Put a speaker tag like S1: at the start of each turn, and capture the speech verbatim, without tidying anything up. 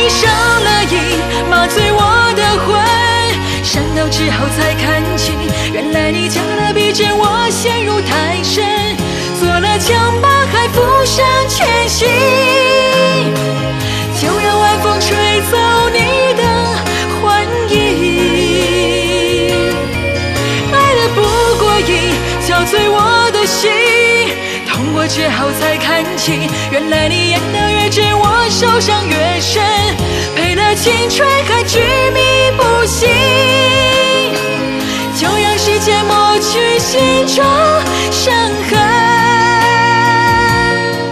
S1: 你上了瘾，麻醉我的魂，伤到之后才看清，原来你将了笔尖，我陷入太深，做了枪把还浮上全心，就让晚风吹走你的幻影，爱得不过瘾，憔悴我的心，痛过之后才看清，原来你演得越真，我受伤越深，赔了青春